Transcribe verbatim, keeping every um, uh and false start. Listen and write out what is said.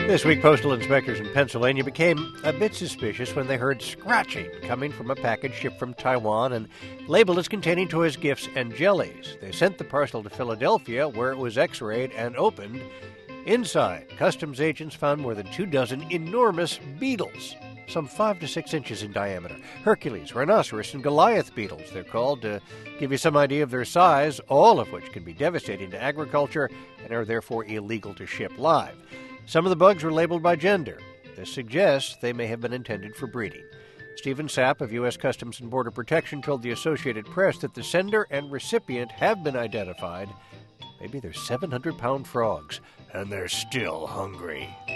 This week, postal inspectors in Pennsylvania became a bit suspicious when they heard scratching coming from a package shipped from Taiwan and labeled as containing toys, gifts, and jellies. They sent the parcel to Philadelphia, where it was x-rayed and opened. Inside, customs agents found more than two dozen enormous beetles, some five to six inches in diameter. Hercules, rhinoceros, and Goliath beetles, they're called, to give you some idea of their size, all of which can be devastating to agriculture and are therefore illegal to ship live. Some of the bugs were labeled by gender. This suggests they may have been intended for breeding. Stephen Sapp of U S Customs and Border Protection told the Associated Press that the sender and recipient have been identified. Maybe they're seven hundred pound frogs, and they're still hungry.